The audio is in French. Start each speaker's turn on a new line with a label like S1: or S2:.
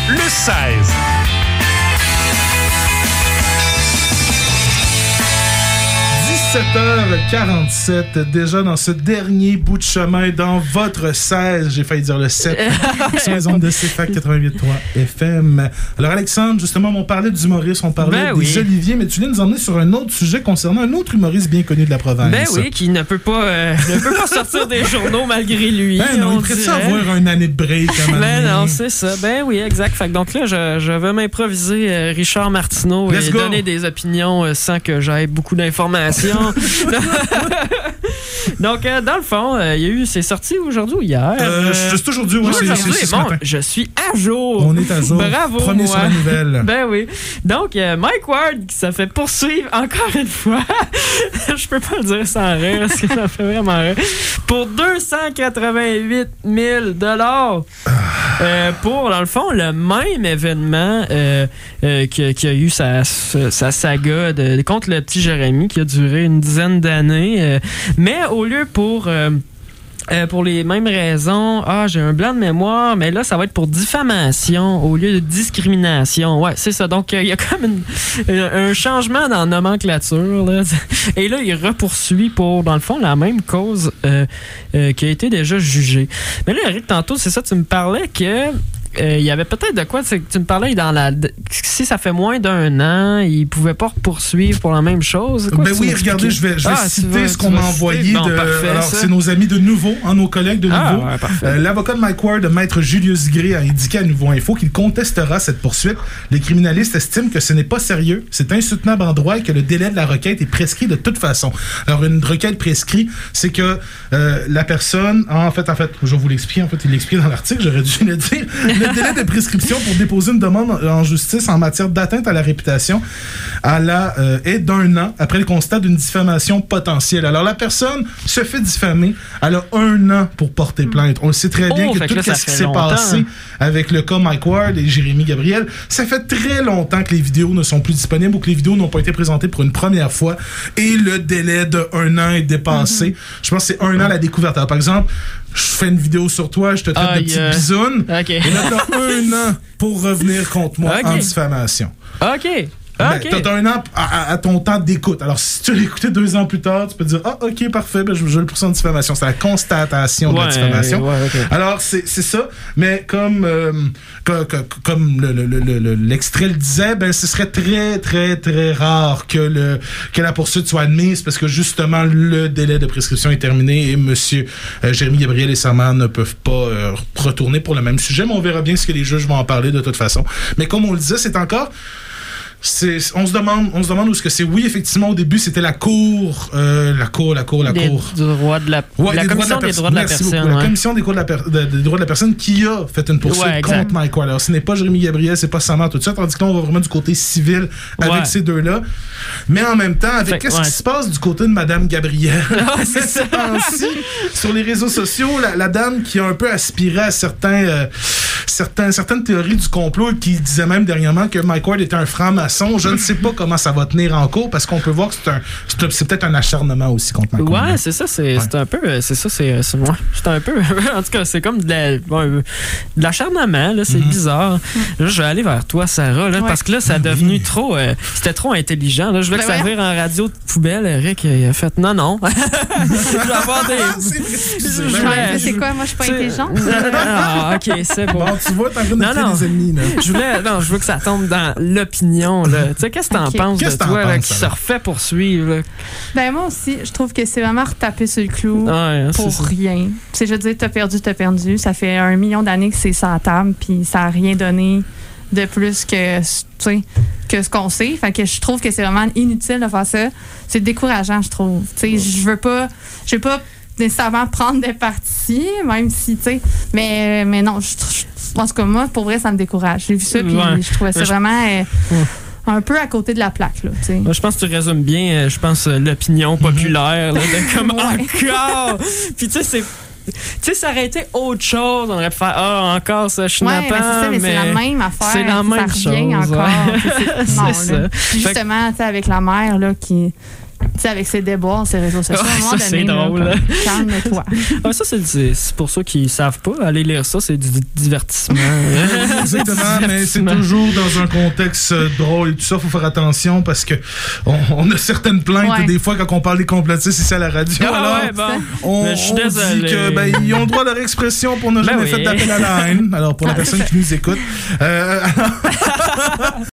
S1: le 16.
S2: 17h47, déjà dans ce dernier bout de chemin dans votre 16, j'ai failli dire le 7, sur les ondes de CFAC 88.3 FM. Alors Alexandre, justement, on parlait d'humoristes, on parlait des Olivier, mais tu viens nous emmener sur un autre sujet concernant un autre humoriste bien connu de la province.
S3: Ben oui, qui ne peut pas sortir des journaux malgré lui.
S2: Ben non, il pourrait avoir une année de break.
S3: Ben non, c'est ça. Ben oui, exact. Fait que donc là, je vais m'improviser Richard Martineau et donner des opinions sans que j'aie beaucoup d'informations. Donc, dans le fond, c'est sorti aujourd'hui ou hier?
S2: C'est aujourd'hui, oui.
S3: Bon, je suis à jour.
S2: On est à jour.
S3: Bravo.
S2: Premier sur la nouvelle.
S3: Ben oui. Donc, Mike Ward qui s'est fait poursuivre encore une fois. Je peux pas le dire sans rire parce que ça fait vraiment rire. Pour 288 000 pour, dans le fond, le même événement qui a eu sa saga contre le petit Jérémy qui a duré une dizaine d'années. Mais au lieu pour les mêmes raisons, j'ai un blanc de mémoire, mais là, ça va être pour diffamation au lieu de discrimination. Ouais, c'est ça. Donc, il y a comme un changement dans la nomenclature. Là. Et là, il repoursuit pour, dans le fond, la même cause qui a été déjà jugée. Mais là, Eric, tantôt, c'est ça, tu me parlais que il y avait peut-être de quoi, tu me parlais si ça fait moins d'un an, il pouvait pas poursuivre pour la même chose.
S2: Ben oui, regardez, je vais citer ce qu'on m'a envoyé. Alors, c'est nos amis de Nouveau, nos collègues de Nouveau.
S3: Ouais,
S2: l'avocat de Mike Ward, maître Julius Gray, a indiqué à Nouveau Info qu'il contestera cette poursuite. Les criminalistes estiment que ce n'est pas sérieux, c'est insoutenable en droit et que le délai de la requête est prescrit de toute façon. Alors, une requête prescrite, c'est que la personne, en fait, je vais vous l'expliquer, il l'explique dans l'article, j'aurais dû le dire. Le délai de prescription pour déposer une demande en justice en matière d'atteinte à la réputation est d'1 an après le constat d'une diffamation potentielle. Alors, la personne se fait diffamer, elle a 1 an pour porter plainte. On le sait très bien que tout ce qui s'est passé avec le cas Mike Ward et Jérémy Gabriel, ça fait très longtemps que les vidéos ne sont plus disponibles ou que les vidéos n'ont pas été présentées pour une première fois et le délai de 1 an est dépassé. Je pense que c'est 1 an la découverte. Alors, par exemple, je fais une vidéo sur toi, je te traite de petite bisoune.
S3: Okay.
S2: Et là, t'as 1 an pour revenir contre moi en diffamation.
S3: OK.
S2: T'as 1 an à ton temps d'écoute. Alors, si tu l'écoutais 2 ans plus tard, tu peux te dire OK, parfait, je le poursuis en diffamation. C'est la constatation de la diffamation.
S3: Okay.
S2: Alors, c'est ça. Mais comme l'extrait le disait, ce serait très, très, très rare que la poursuite soit admise parce que justement, le délai de prescription est terminé et M. Jérémy Gabriel et sa mère ne peuvent pas retourner pour le même sujet. Mais on verra bien ce que les juges vont en parler de toute façon. Mais comme on le disait, c'est encore... on se demande où est-ce que c'est. Oui, effectivement, au début, c'était la cour. La commission des droits de la personne. La commission des droits de la personne qui a fait une poursuite contre Mike Ward. Alors, ce n'est pas Jérémy Gabriel, c'est pas sa mère, tout ça. Tandis que là, on va vraiment du côté civil avec ces deux-là. Mais en même temps, avec qu'est-ce qui se passe du côté de Madame Gabrielle?
S3: C'est ça.
S2: Sur les réseaux sociaux, la dame qui a un peu aspiré à certaines théories du complot et qui disait même dernièrement que Mike Ward était un franc-maçon. Je ne sais pas comment ça va tenir en cours parce qu'on peut voir que c'est peut-être un acharnement aussi contre Mike Ward.
S3: Ouais, c'est ça, c'est un peu. C'est ça, c'est un peu. En tout cas, c'est comme de l'acharnement, là, c'est bizarre. Là, je vais aller vers toi, Sarah, là, parce que là, ça a devenu trop. C'était trop intelligent. Là. Je voulais que ça vire en radio de poubelle. Eric, il a fait non. Je vais avoir des.
S4: C'est quoi, moi, je suis pas intelligente?
S3: OK, c'est bon.
S2: Tu vois, t'es en train de créer des ennemis, là.
S3: Je veux que ça tombe dans l'opinion. Tu sais, qu'est-ce que t'en penses de toi là, qui se refait poursuivre? Là?
S4: Ben moi aussi, je trouve que c'est vraiment retaper sur le clou pour rien. Je veux dire, t'as perdu. Ça fait 1 million d'années que c'est sans table, puis ça n'a rien donné de plus que ce qu'on sait. Fait que je trouve que c'est vraiment inutile de faire ça. C'est décourageant, je trouve. Je veux pas nécessairement prendre des parties, même si, mais non, je pense que moi, pour vrai, ça me décourage. J'ai vu ça, puis je trouvais ça vraiment un peu à côté de la plaque. Là,
S3: je pense que tu résumes bien, l'opinion populaire, là, de comme encore. Puis tu sais, ça aurait été autre chose. On aurait pu faire encore ça, schnappant.
S4: Mais c'est la même affaire.
S3: C'est la même
S4: ça revient
S3: chose.
S4: encore.
S3: C'est ça.
S4: Justement, avec la mère là, qui sais, avec ses déboires, ses réseaux sociaux,
S3: ça, c'est drôle.
S4: Calme-toi.
S3: Ça, c'est pour ceux qui savent pas. Aller lire ça, c'est du divertissement.
S2: Exactement, mais c'est toujours dans un contexte drôle et tout ça. Faut faire attention parce que on a certaines plaintes des fois quand on parle des complotistes ici à la radio. On dit que ils ont le droit à leur expression pour ne jamais fait d'appel à la haine. Alors, pour la personne qui nous écoute.